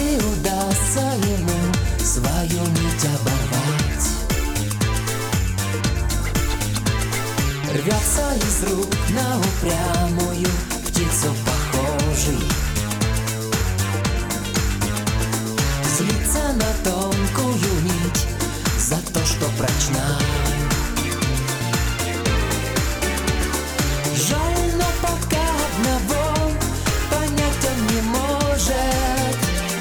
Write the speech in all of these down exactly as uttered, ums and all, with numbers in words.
ли удастся ему свою нить оборвать. Рвется из рук на упрямую птицу похожий, злится на тонкую нить за то, что прочна. Жаль, но пока одного понять он не может.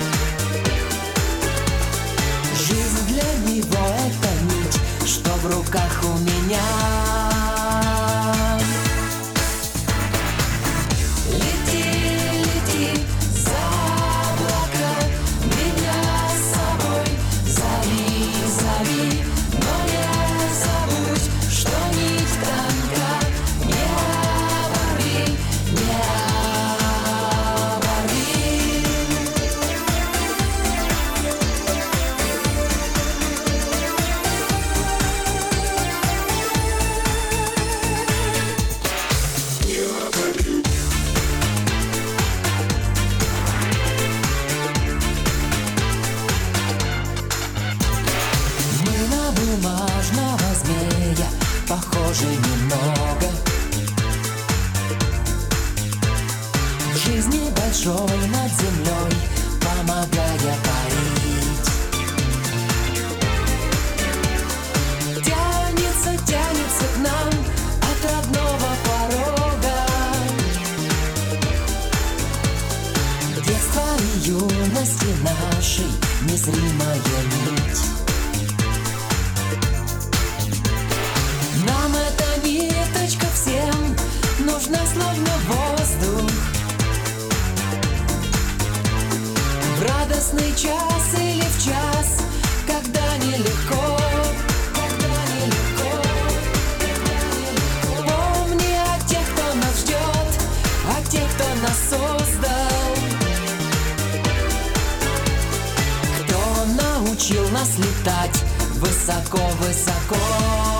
Жизнь для него — это нить, что в руках у меня. Бумажного змея похожи немного. В жизни большой над землей, помогая парить. Тянется, тянется к нам от родного порога. Детства и юности нашей незримая нить. Нам эта ниточка всем нужна, словно воздух. В радостный час или в час, когда нелегко, когда нелегко, когда нелегко. Помни о тех, кто нас ждет, о тех, кто нас создал, кто научил нас летать высоко-высоко.